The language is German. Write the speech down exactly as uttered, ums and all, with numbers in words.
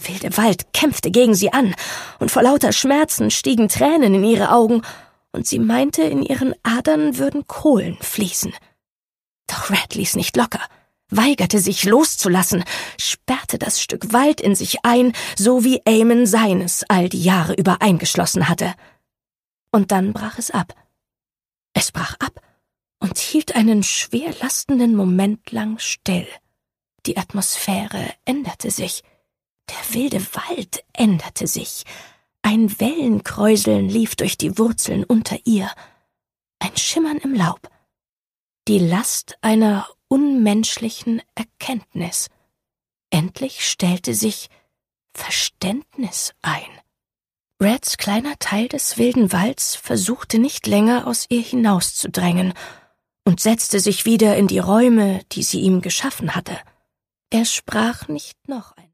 wilde Wald kämpfte gegen sie an, und vor lauter Schmerzen stiegen Tränen in ihre Augen, und sie meinte, in ihren Adern würden Kohlen fließen. Doch Red ließ nicht locker, weigerte sich loszulassen, sperrte das Stück Wald in sich ein, so wie Eamon seines all die Jahre über eingeschlossen hatte. Und dann brach es ab. Es brach ab und hielt einen schwer lastenden Moment lang still. Die Atmosphäre änderte sich. Der wilde Wald änderte sich. Ein Wellenkräuseln lief durch die Wurzeln unter ihr. Ein Schimmern im Laub. Die Last einer unmenschlichen Erkenntnis. Endlich stellte sich Verständnis ein. Reds kleiner Teil des wilden Walds versuchte nicht länger aus ihr hinauszudrängen und setzte sich wieder in die Räume, die sie ihm geschaffen hatte. Er sprach nicht noch ein